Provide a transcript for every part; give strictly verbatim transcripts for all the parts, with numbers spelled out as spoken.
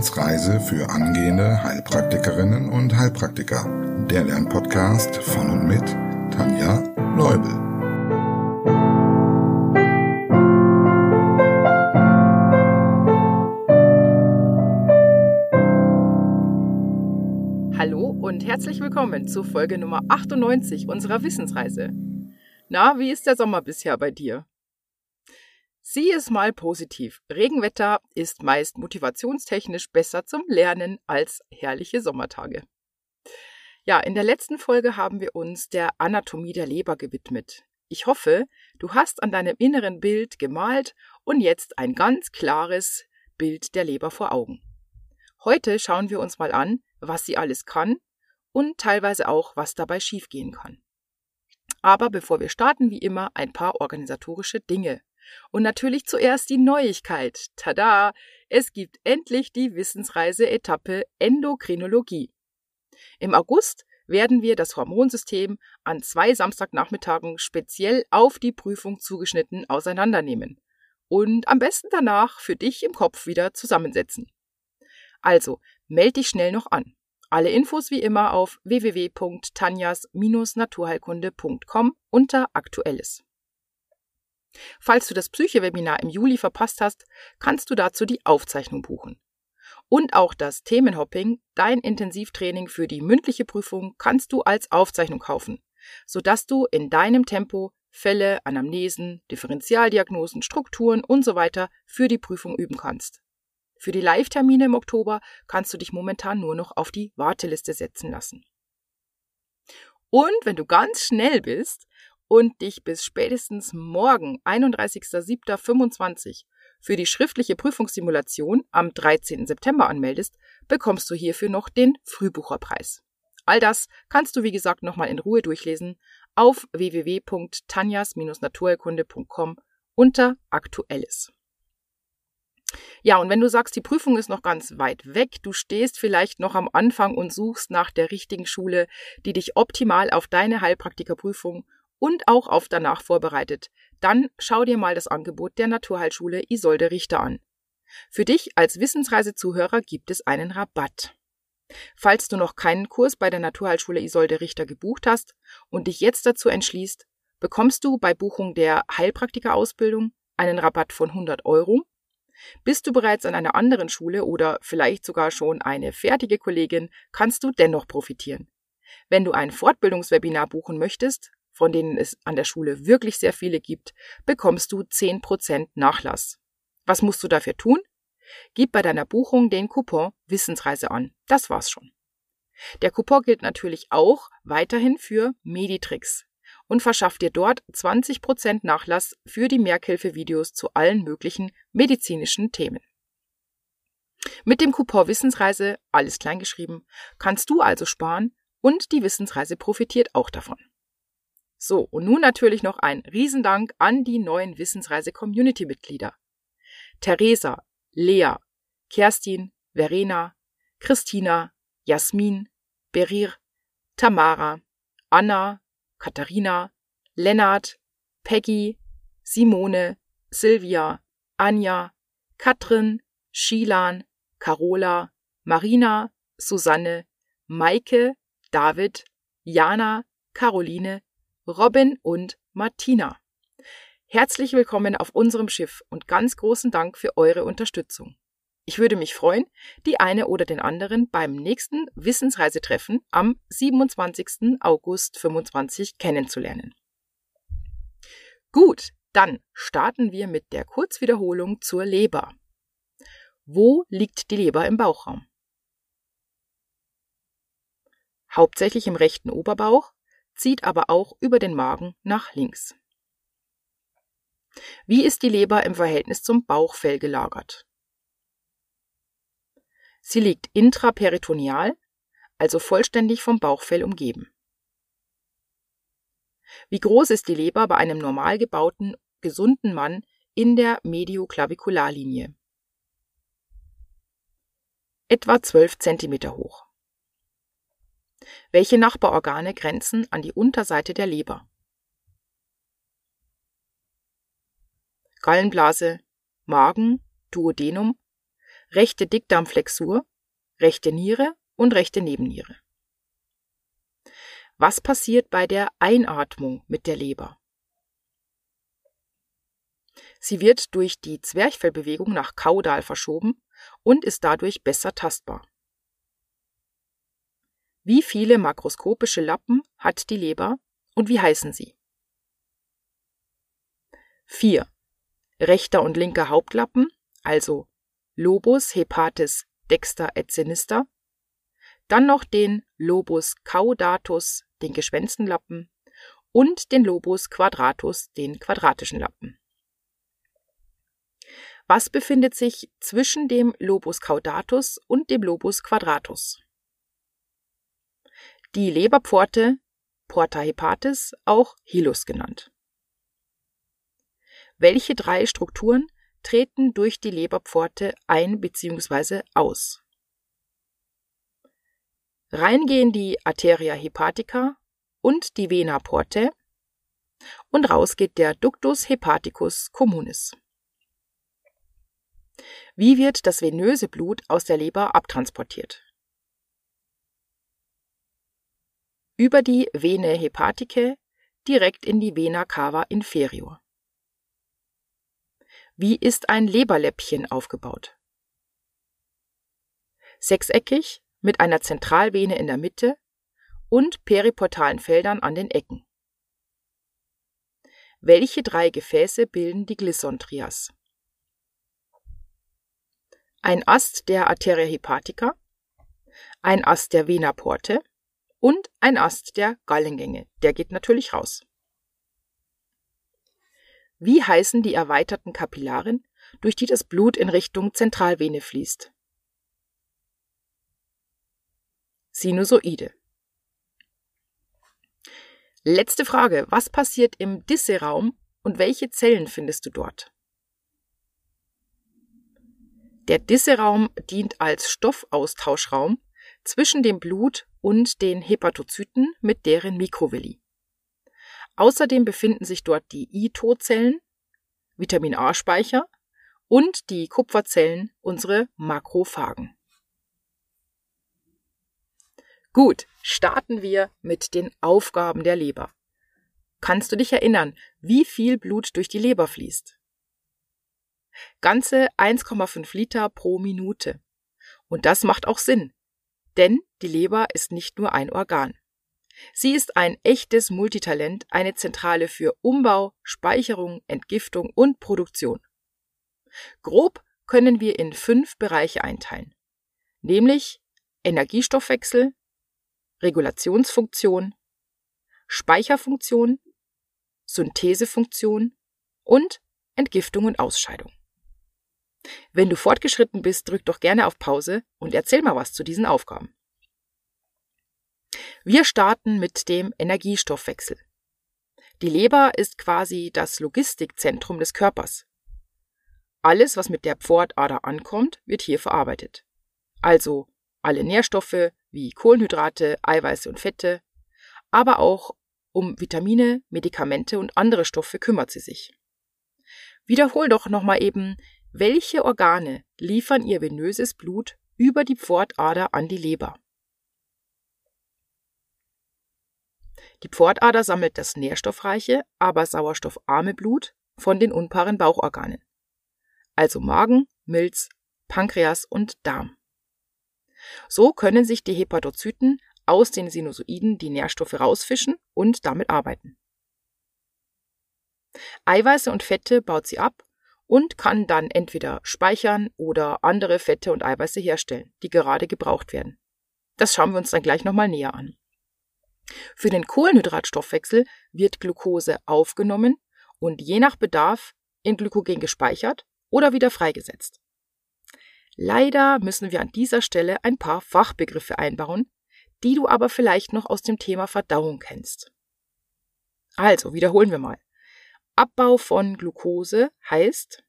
Wissensreise für angehende Heilpraktikerinnen und Heilpraktiker. Der Lernpodcast von und mit Tanja Leubel. Hallo und herzlich willkommen zur Folge Nummer achtundneunzig unserer Wissensreise. Na, wie ist der Sommer bisher bei dir? Sieh es mal positiv. Regenwetter ist meist motivationstechnisch besser zum Lernen als herrliche Sommertage. Ja, in der letzten Folge haben wir uns der Anatomie der Leber gewidmet. Ich hoffe, du hast an deinem inneren Bild gemalt und jetzt ein ganz klares Bild der Leber vor Augen. Heute schauen wir uns mal an, was sie alles kann und teilweise auch, was dabei schiefgehen kann. Aber bevor wir starten, wie immer, ein paar organisatorische Dinge. Und natürlich zuerst die Neuigkeit. Tada! Es gibt endlich die Wissensreise-Etappe Endokrinologie. Im August werden wir das Hormonsystem an zwei Samstagnachmittagen speziell auf die Prüfung zugeschnitten auseinandernehmen und am besten danach für dich im Kopf wieder zusammensetzen. Also, meld dich schnell noch an. Alle Infos wie immer auf w w w punkt tanjas naturheilkunde punkt com unter Aktuelles. Falls du das Psyche-Webinar im Juli verpasst hast, kannst du dazu die Aufzeichnung buchen. Und auch das Themenhopping, dein Intensivtraining für die mündliche Prüfung, kannst du als Aufzeichnung kaufen, sodass du in deinem Tempo Fälle, Anamnesen, Differentialdiagnosen, Strukturen und so weiter für die Prüfung üben kannst. Für die Live-Termine im Oktober kannst du dich momentan nur noch auf die Warteliste setzen lassen. Und wenn du ganz schnell bist und dich bis spätestens morgen, einunddreißigster siebter fünfundzwanzig, für die schriftliche Prüfungssimulation am dreizehnten September anmeldest, bekommst du hierfür noch den Frühbucherpreis. All das kannst du, wie gesagt, nochmal in Ruhe durchlesen auf w w w punkt tanjas naturheilkunde punkt com unter Aktuelles. Ja, und wenn du sagst, die Prüfung ist noch ganz weit weg, du stehst vielleicht noch am Anfang und suchst nach der richtigen Schule, die dich optimal auf deine Heilpraktikerprüfung und auch auf danach vorbereitet, dann schau dir mal das Angebot der Naturheilschule Isolde Richter an. Für dich als Wissensreisezuhörer gibt es einen Rabatt. Falls du noch keinen Kurs bei der Naturheilschule Isolde Richter gebucht hast und dich jetzt dazu entschließt, bekommst du bei Buchung der Heilpraktikerausbildung einen Rabatt von hundert Euro. Bist du bereits an einer anderen Schule oder vielleicht sogar schon eine fertige Kollegin, kannst du dennoch profitieren. Wenn du ein Fortbildungswebinar buchen möchtest, von denen es an der Schule wirklich sehr viele gibt, bekommst du zehn Prozent Nachlass. Was musst du dafür tun? Gib bei deiner Buchung den Coupon Wissensreise an. Das war's schon. Der Coupon gilt natürlich auch weiterhin für Meditrix und verschafft dir dort zwanzig Prozent Nachlass für die Merkhilfe-Videos zu allen möglichen medizinischen Themen. Mit dem Coupon Wissensreise, alles kleingeschrieben, kannst du also sparen und die Wissensreise profitiert auch davon. So, und nun natürlich noch ein Riesendank an die neuen Wissensreise-Community-Mitglieder. Theresa, Lea, Kerstin, Verena, Christina, Jasmin, Berir, Tamara, Anna, Katharina, Lennart, Peggy, Simone, Silvia, Anja, Katrin, Shilan, Carola, Marina, Susanne, Maike, David, Jana, Caroline, Robin und Martina. Herzlich willkommen auf unserem Schiff und ganz großen Dank für eure Unterstützung. Ich würde mich freuen, die eine oder den anderen beim nächsten Wissensreisetreffen am siebenundzwanzigsten August fünfundzwanzig kennenzulernen. Gut, dann starten wir mit der Kurzwiederholung zur Leber. Wo liegt die Leber im Bauchraum? Hauptsächlich im rechten Oberbauch, zieht aber auch über den Magen nach links. Wie ist die Leber im Verhältnis zum Bauchfell gelagert? Sie liegt intraperitoneal, also vollständig vom Bauchfell umgeben. Wie groß ist die Leber bei einem normal gebauten, gesunden Mann in der Medioklavikularlinie? Etwa zwölf Zentimeter hoch. Welche Nachbarorgane grenzen an die Unterseite der Leber? Gallenblase, Magen, Duodenum, rechte Dickdarmflexur, rechte Niere und rechte Nebenniere. Was passiert bei der Einatmung mit der Leber? Sie wird durch die Zwerchfellbewegung nach kaudal verschoben und ist dadurch besser tastbar. Wie viele makroskopische Lappen hat die Leber und wie heißen sie? vier. Rechter und linker Hauptlappen, also Lobus hepatis dexter et sinister. Dann noch den Lobus caudatus, den geschwänzten Lappen, und den Lobus quadratus, den quadratischen Lappen. Was befindet sich zwischen dem Lobus caudatus und dem Lobus quadratus? Die Leberpforte, Porta hepatis, auch Hilus genannt. Welche drei Strukturen treten durch die Leberpforte ein bzw. aus? Reingehen die Arteria hepatica und die Vena portae und raus geht der Ductus hepaticus communis. Wie wird das venöse Blut aus der Leber abtransportiert? Über die Venae hepaticae direkt in die Vena cava inferior. Wie ist ein Leberläppchen aufgebaut? Sechseckig mit einer Zentralvene in der Mitte und periportalen Feldern an den Ecken. Welche drei Gefäße bilden die Glisson-Trias? Ein Ast der Arteria hepatica, ein Ast der Vena portae und ein Ast der Gallengänge. Der geht natürlich raus. Wie heißen die erweiterten Kapillaren, durch die das Blut in Richtung Zentralvene fließt? Sinusoide. Letzte Frage. Was passiert im Disseraum und welche Zellen findest du dort? Der Disseraum dient als Stoffaustauschraum zwischen dem Blut und den Hepatozyten mit deren Mikrovilli. Außerdem befinden sich dort die I-Todzellen, Vitamin-A-Speicher und die Kupferzellen, unsere Makrophagen. Gut, starten wir mit den Aufgaben der Leber. Kannst du dich erinnern, wie viel Blut durch die Leber fließt? Ganze eins Komma fünf Liter pro Minute. Und das macht auch Sinn, denn die Leber ist nicht nur ein Organ. Sie ist ein echtes Multitalent, eine Zentrale für Umbau, Speicherung, Entgiftung und Produktion. Grob können wir in fünf Bereiche einteilen, nämlich Energiestoffwechsel, Regulationsfunktion, Speicherfunktion, Synthesefunktion und Entgiftung und Ausscheidung. Wenn du fortgeschritten bist, drück doch gerne auf Pause und erzähl mal was zu diesen Aufgaben. Wir starten mit dem Energiestoffwechsel. Die Leber ist quasi das Logistikzentrum des Körpers. Alles, was mit der Pfortader ankommt, wird hier verarbeitet. Also alle Nährstoffe wie Kohlenhydrate, Eiweiße und Fette, aber auch um Vitamine, Medikamente und andere Stoffe kümmert sie sich. Wiederhol doch nochmal eben, welche Organe liefern ihr venöses Blut über die Pfortader an die Leber? Die Pfortader sammelt das nährstoffreiche, aber sauerstoffarme Blut von den unpaaren Bauchorganen, also Magen, Milz, Pankreas und Darm. So können sich die Hepatozyten aus den Sinusoiden die Nährstoffe rausfischen und damit arbeiten. Eiweiße und Fette baut sie ab und kann dann entweder speichern oder andere Fette und Eiweiße herstellen, die gerade gebraucht werden. Das schauen wir uns dann gleich nochmal näher an. Für den Kohlenhydratstoffwechsel wird Glucose aufgenommen und je nach Bedarf in Glykogen gespeichert oder wieder freigesetzt. Leider müssen wir an dieser Stelle ein paar Fachbegriffe einbauen, die du aber vielleicht noch aus dem Thema Verdauung kennst. Also, wiederholen wir mal. Abbau von Glucose heißt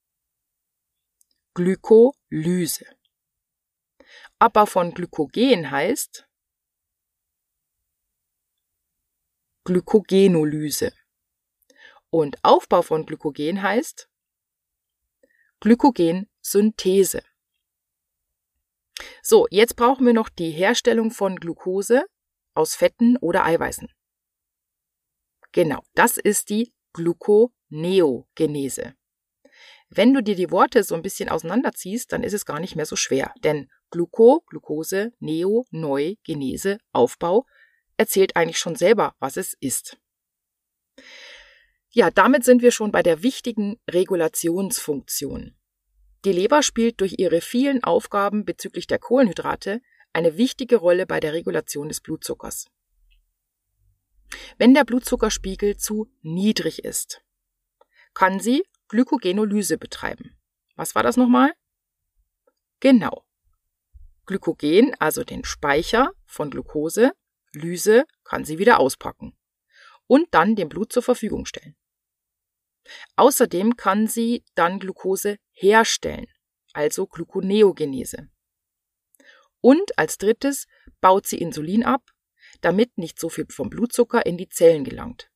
Glykolyse. Abbau von Glykogen heißt Glykogenolyse. Und Aufbau von Glykogen heißt Glykogensynthese. So, jetzt brauchen wir noch die Herstellung von Glucose aus Fetten oder Eiweißen. Genau, das ist die Gluconeogenese. Wenn du dir die Worte so ein bisschen auseinanderziehst, dann ist es gar nicht mehr so schwer, denn Gluco, Glucose, Neo, Neu, Genese, Aufbau erzählt eigentlich schon selber, was es ist. Ja, damit sind wir schon bei der wichtigen Regulationsfunktion. Die Leber spielt durch ihre vielen Aufgaben bezüglich der Kohlenhydrate eine wichtige Rolle bei der Regulation des Blutzuckers. Wenn der Blutzuckerspiegel zu niedrig ist, kann sie Glykogenolyse betreiben. Was war das nochmal? Genau. Glykogen, also den Speicher von Glucose, Lyse kann sie wieder auspacken und dann dem Blut zur Verfügung stellen. Außerdem kann sie dann Glucose herstellen, also Gluconeogenese. Und als drittes baut sie Insulin ab, damit nicht so viel vom Blutzucker in die Zellen gelangt.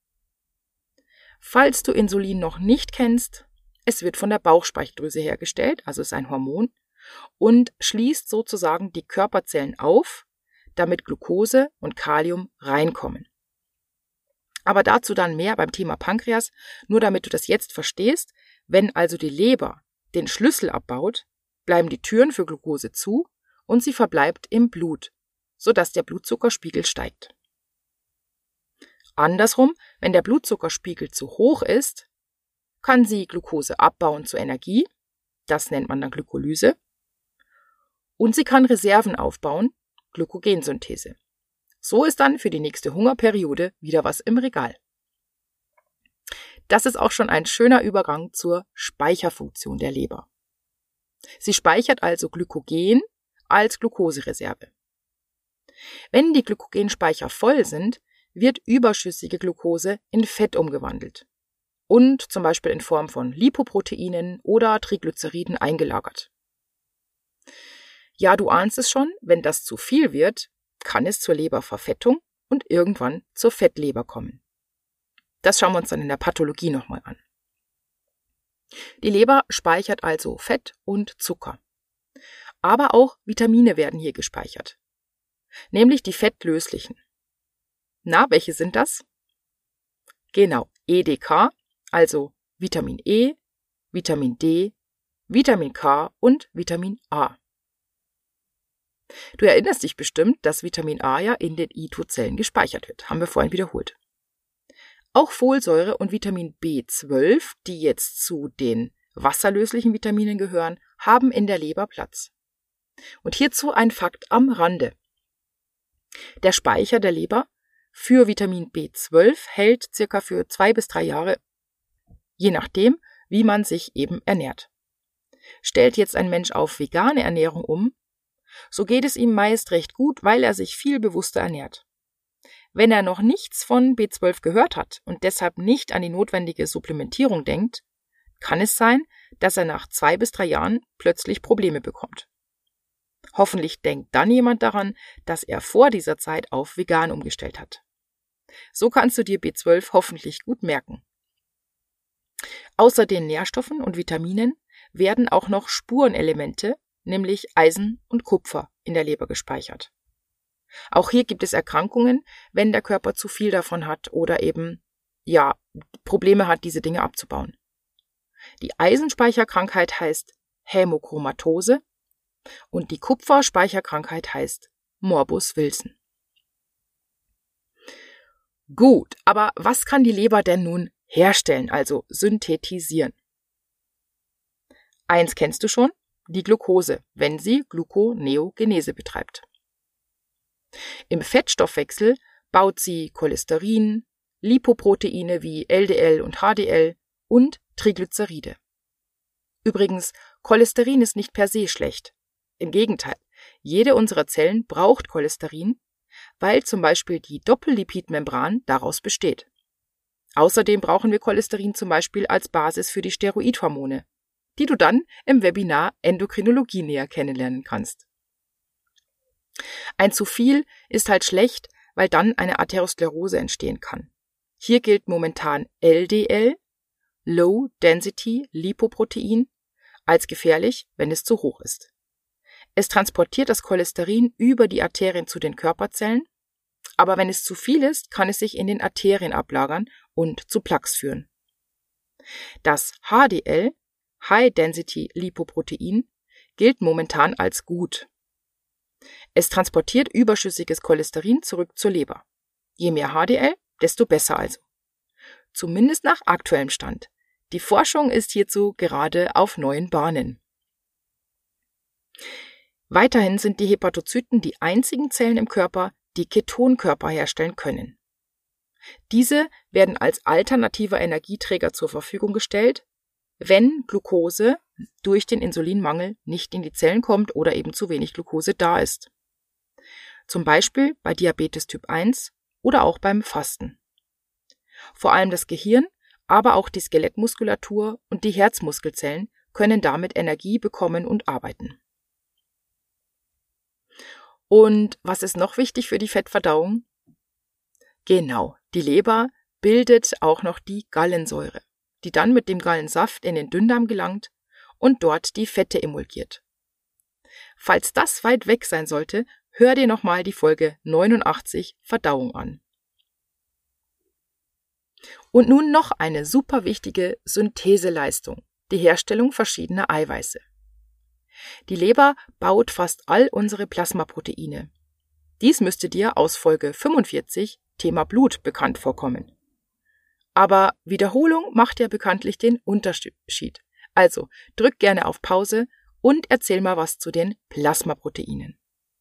Falls du Insulin noch nicht kennst, es wird von der Bauchspeicheldrüse hergestellt, also ist ein Hormon, und schließt sozusagen die Körperzellen auf, damit Glucose und Kalium reinkommen. Aber dazu dann mehr beim Thema Pankreas, nur damit du das jetzt verstehst. Wenn also die Leber den Schlüssel abbaut, bleiben die Türen für Glucose zu und sie verbleibt im Blut, sodass der Blutzuckerspiegel steigt. Andersrum, wenn der Blutzuckerspiegel zu hoch ist, kann sie Glucose abbauen zur Energie, das nennt man dann Glykolyse, und sie kann Reserven aufbauen, Glykogensynthese. So ist dann für die nächste Hungerperiode wieder was im Regal. Das ist auch schon ein schöner Übergang zur Speicherfunktion der Leber. Sie speichert also Glykogen als Glukosereserve. Wenn die Glykogenspeicher voll sind, wird überschüssige Glucose in Fett umgewandelt und zum Beispiel in Form von Lipoproteinen oder Triglyceriden eingelagert. Ja, du ahnst es schon, wenn das zu viel wird, kann es zur Leberverfettung und irgendwann zur Fettleber kommen. Das schauen wir uns dann in der Pathologie nochmal an. Die Leber speichert also Fett und Zucker. Aber auch Vitamine werden hier gespeichert, nämlich die fettlöslichen. Na, welche sind das? Genau, E D K, also Vitamin E, Vitamin D, Vitamin K und Vitamin A. Du erinnerst dich bestimmt, dass Vitamin A ja in den I T U-Zellen gespeichert wird. Haben wir vorhin wiederholt. Auch Folsäure und Vitamin B zwölf, die jetzt zu den wasserlöslichen Vitaminen gehören, haben in der Leber Platz. Und hierzu ein Fakt am Rande. Der Speicher der Leber für Vitamin B zwölf hält circa für zwei bis drei Jahre, je nachdem, wie man sich eben ernährt. Stellt jetzt ein Mensch auf vegane Ernährung um, so geht es ihm meist recht gut, weil er sich viel bewusster ernährt. Wenn er noch nichts von B zwölf gehört hat und deshalb nicht an die notwendige Supplementierung denkt, kann es sein, dass er nach zwei bis drei Jahren plötzlich Probleme bekommt. Hoffentlich denkt dann jemand daran, dass er vor dieser Zeit auf vegan umgestellt hat. So kannst du dir B zwölf hoffentlich gut merken. Außer den Nährstoffen und Vitaminen werden auch noch Spurenelemente, nämlich Eisen und Kupfer, in der Leber gespeichert. Auch hier gibt es Erkrankungen, wenn der Körper zu viel davon hat oder eben, ja, Probleme hat, diese Dinge abzubauen. Die Eisenspeicherkrankheit heißt Hämochromatose und die Kupferspeicherkrankheit heißt Morbus Wilson. Gut, aber was kann die Leber denn nun herstellen, also synthetisieren? Eins kennst du schon, die Glucose, wenn sie Gluconeogenese betreibt. Im Fettstoffwechsel baut sie Cholesterin, Lipoproteine wie L D L und H D L und Triglyceride. Übrigens, Cholesterin ist nicht per se schlecht. Im Gegenteil, jede unserer Zellen braucht Cholesterin, weil zum Beispiel die Doppellipidmembran daraus besteht. Außerdem brauchen wir Cholesterin zum Beispiel als Basis für die Steroidhormone, die du dann im Webinar Endokrinologie näher kennenlernen kannst. Ein zu viel ist halt schlecht, weil dann eine Atherosklerose entstehen kann. Hier gilt momentan L D L, Low Density Lipoprotein, als gefährlich, wenn es zu hoch ist. Es transportiert das Cholesterin über die Arterien zu den Körperzellen, aber wenn es zu viel ist, kann es sich in den Arterien ablagern und zu Plaques führen. Das H D L, High Density Lipoprotein, gilt momentan als gut. Es transportiert überschüssiges Cholesterin zurück zur Leber. Je mehr H D L, desto besser also. Zumindest nach aktuellem Stand. Die Forschung ist hierzu gerade auf neuen Bahnen. Weiterhin sind die Hepatozyten die einzigen Zellen im Körper, die Ketonkörper herstellen können. Diese werden als alternativer Energieträger zur Verfügung gestellt, wenn Glucose durch den Insulinmangel nicht in die Zellen kommt oder eben zu wenig Glucose da ist. Zum Beispiel bei Diabetes Typ eins oder auch beim Fasten. Vor allem das Gehirn, aber auch die Skelettmuskulatur und die Herzmuskelzellen können damit Energie bekommen und arbeiten. Und was ist noch wichtig für die Fettverdauung? Genau, die Leber bildet auch noch die Gallensäure, die dann mit dem Gallensaft in den Dünndarm gelangt und dort die Fette emulgiert. Falls das weit weg sein sollte, hör dir nochmal die Folge neunundachtzig Verdauung an. Und nun noch eine super wichtige Syntheseleistung, die Herstellung verschiedener Eiweiße. Die Leber baut fast all unsere Plasmaproteine. Dies müsste dir aus Folge fünfundvierzig, Thema Blut, bekannt vorkommen. Aber Wiederholung macht ja bekanntlich den Unterschied. Also drück gerne auf Pause und erzähl mal was zu den Plasmaproteinen.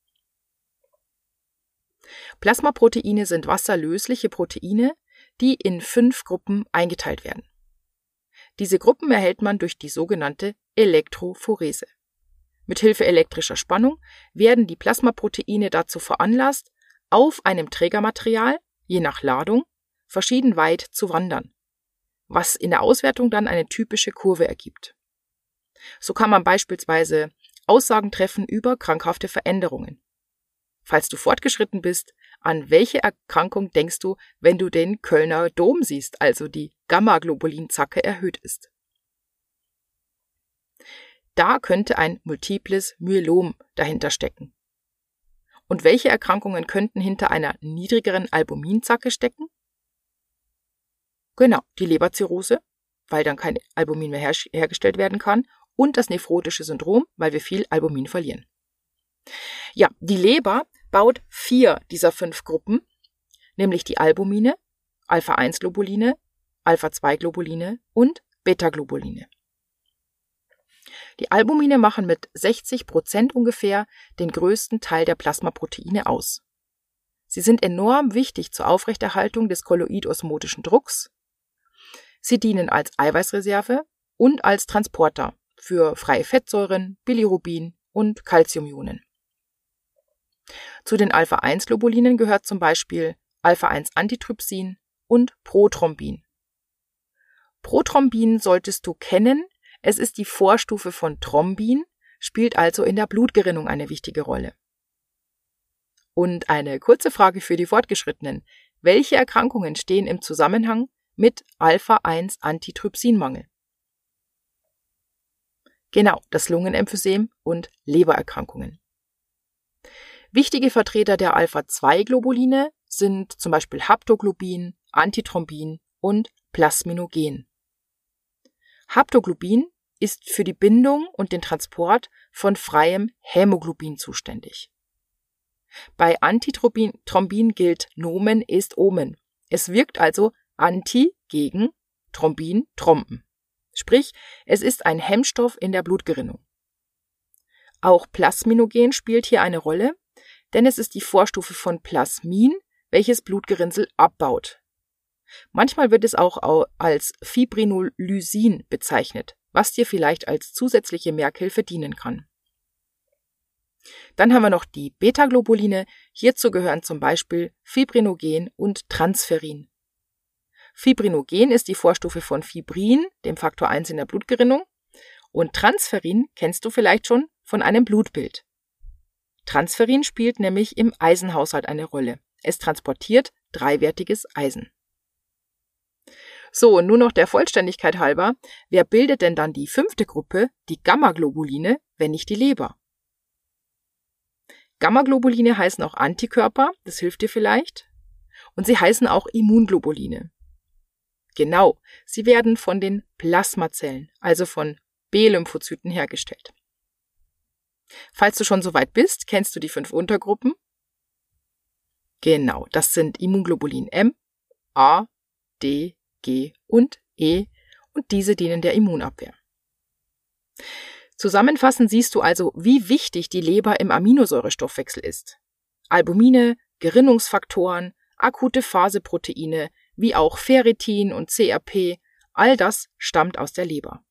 Plasmaproteine sind wasserlösliche Proteine, die in fünf Gruppen eingeteilt werden. Diese Gruppen erhält man durch die sogenannte Elektrophorese. Mithilfe elektrischer Spannung werden die Plasmaproteine dazu veranlasst, auf einem Trägermaterial, je nach Ladung, verschieden weit zu wandern, was in der Auswertung dann eine typische Kurve ergibt. So kann man beispielsweise Aussagen treffen über krankhafte Veränderungen. Falls du fortgeschritten bist, an welche Erkrankung denkst du, wenn du den Kölner Dom siehst, also die Gamma-Globulin-Zacke erhöht ist? Da könnte ein multiples Myelom dahinter stecken. Und welche Erkrankungen könnten hinter einer niedrigeren Albuminzacke stecken? Genau, die Leberzirrhose, weil dann kein Albumin mehr her- hergestellt werden kann, und das nephrotische Syndrom, weil wir viel Albumin verlieren. Ja, die Leber baut vier dieser fünf Gruppen, nämlich die Albumine, Alpha eins Globuline, Alpha zwei Globuline und Beta-Globuline. Die Albumine machen mit sechzig Prozent ungefähr den größten Teil der Plasmaproteine aus. Sie sind enorm wichtig zur Aufrechterhaltung des kolloidosmotischen Drucks. Sie dienen als Eiweißreserve und als Transporter für freie Fettsäuren, Bilirubin und Calciumionen. Zu den Alpha eins Globulinen gehört zum Beispiel Alpha eins Antitrypsin und Prothrombin. Prothrombin solltest du kennen. Es ist die Vorstufe von Thrombin, spielt also in der Blutgerinnung eine wichtige Rolle. Und eine kurze Frage für die Fortgeschrittenen. Welche Erkrankungen stehen im Zusammenhang mit Alpha eins Antitrypsinmangel? Genau, das Lungenemphysem und Lebererkrankungen. Wichtige Vertreter der Alpha zwei Globuline sind zum Beispiel Haptoglobin, Antithrombin und Plasminogen. Haptoglobin ist für die Bindung und den Transport von freiem Hämoglobin zuständig. Bei Antithrombin gilt Nomen est Omen. Es wirkt also anti gegen Thrombin, Trompen. Sprich, es ist ein Hemmstoff in der Blutgerinnung. Auch Plasminogen spielt hier eine Rolle, denn es ist die Vorstufe von Plasmin, welches Blutgerinnsel abbaut. Manchmal wird es auch als Fibrinolysin bezeichnet, was dir vielleicht als zusätzliche Merkhilfe dienen kann. Dann haben wir noch die Beta-Globuline. Hierzu gehören zum Beispiel Fibrinogen und Transferin. Fibrinogen ist die Vorstufe von Fibrin, dem Faktor eins in der Blutgerinnung, und Transferin kennst du vielleicht schon von einem Blutbild. Transferin spielt nämlich im Eisenhaushalt eine Rolle. Es transportiert dreiwertiges Eisen. So, nur noch der Vollständigkeit halber, wer bildet denn dann die fünfte Gruppe, die Gamma-Globuline, wenn nicht die Leber? Gammaglobuline heißen auch Antikörper, das hilft dir vielleicht. Und sie heißen auch Immunglobuline. Genau, sie werden von den Plasmazellen, also von B-Lymphozyten hergestellt. Falls du schon soweit bist, kennst du die fünf Untergruppen? Genau, das sind Immunglobulin M, A, D, G und E und diese dienen der Immunabwehr. Zusammenfassend siehst du also, wie wichtig die Leber im Aminosäurestoffwechsel ist. Albumine, Gerinnungsfaktoren, akute Phaseproteine, wie auch Ferritin und C R P, all das stammt aus der Leber.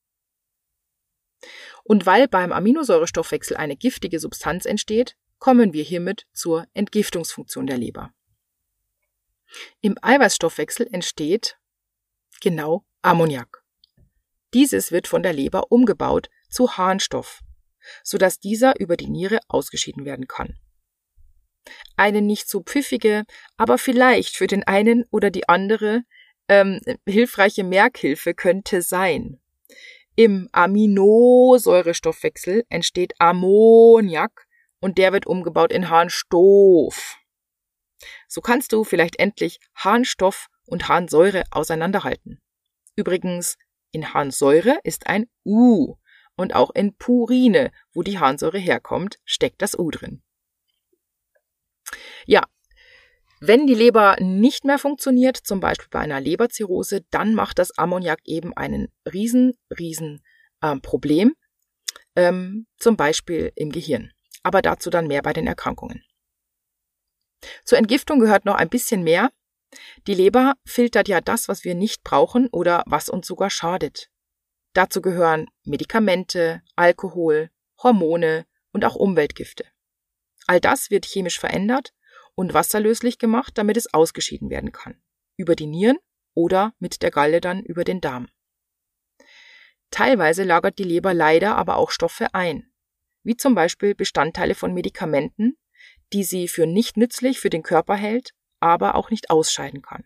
Und weil beim Aminosäurestoffwechsel eine giftige Substanz entsteht, kommen wir hiermit zur Entgiftungsfunktion der Leber. Im Eiweißstoffwechsel entsteht genau Ammoniak. Dieses wird von der Leber umgebaut zu Harnstoff, sodass dieser über die Niere ausgeschieden werden kann. Eine nicht so pfiffige, aber vielleicht für den einen oder die andere ähm, hilfreiche Merkhilfe könnte sein. Im Aminosäurestoffwechsel entsteht Ammoniak und der wird umgebaut in Harnstoff. So kannst du vielleicht endlich Harnstoff und Harnsäure auseinanderhalten. Übrigens, in Harnsäure ist ein U und auch in Purine, wo die Harnsäure herkommt, steckt das U drin. Ja, wenn die Leber nicht mehr funktioniert, zum Beispiel bei einer Leberzirrhose, dann macht das Ammoniak eben einen riesen, riesen äh, Problem, ähm, zum Beispiel im Gehirn. Aber dazu dann mehr bei den Erkrankungen. Zur Entgiftung gehört noch ein bisschen mehr. Die Leber filtert ja das, was wir nicht brauchen oder was uns sogar schadet. Dazu gehören Medikamente, Alkohol, Hormone und auch Umweltgifte. All das wird chemisch verändert und wasserlöslich gemacht, damit es ausgeschieden werden kann. Über die Nieren oder mit der Galle dann über den Darm. Teilweise lagert die Leber leider aber auch Stoffe ein, wie zum Beispiel Bestandteile von Medikamenten, die sie für nicht nützlich für den Körper hält, aber auch nicht ausscheiden kann.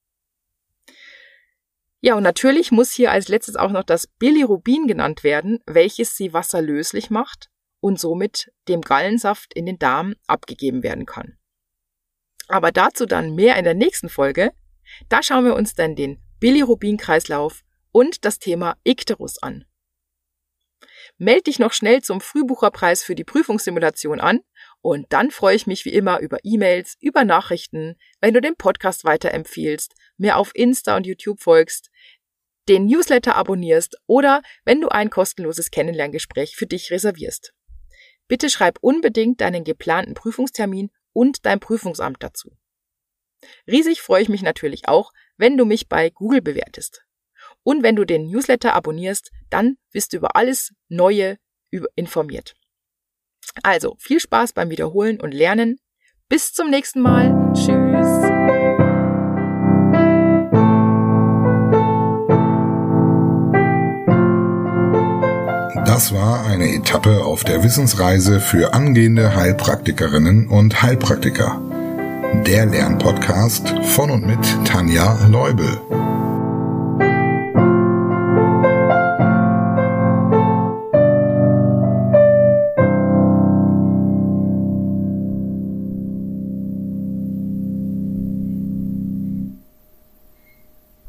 Ja, und natürlich muss hier als letztes auch noch das Bilirubin genannt werden, welches sie wasserlöslich macht und somit dem Gallensaft in den Darm abgegeben werden kann. Aber dazu dann mehr in der nächsten Folge. Da schauen wir uns dann den Bilirubin-Kreislauf und das Thema Ikterus an. Meld dich noch schnell zum Frühbucherpreis für die Prüfungssimulation an und dann freue ich mich wie immer über E-Mails, über Nachrichten, wenn du den Podcast weiterempfiehlst, mir auf Insta und YouTube folgst, den Newsletter abonnierst oder wenn du ein kostenloses Kennenlerngespräch für dich reservierst. Bitte schreib unbedingt deinen geplanten Prüfungstermin und dein Prüfungsamt dazu. Riesig freue ich mich natürlich auch, wenn du mich bei Google bewertest. Und wenn du den Newsletter abonnierst, dann wirst du über alles Neue informiert. Also, viel Spaß beim Wiederholen und Lernen. Bis zum nächsten Mal. Tschüss. Das war eine Etappe auf der Wissensreise für angehende Heilpraktikerinnen und Heilpraktiker. Der Lernpodcast von und mit Tanja Leubel.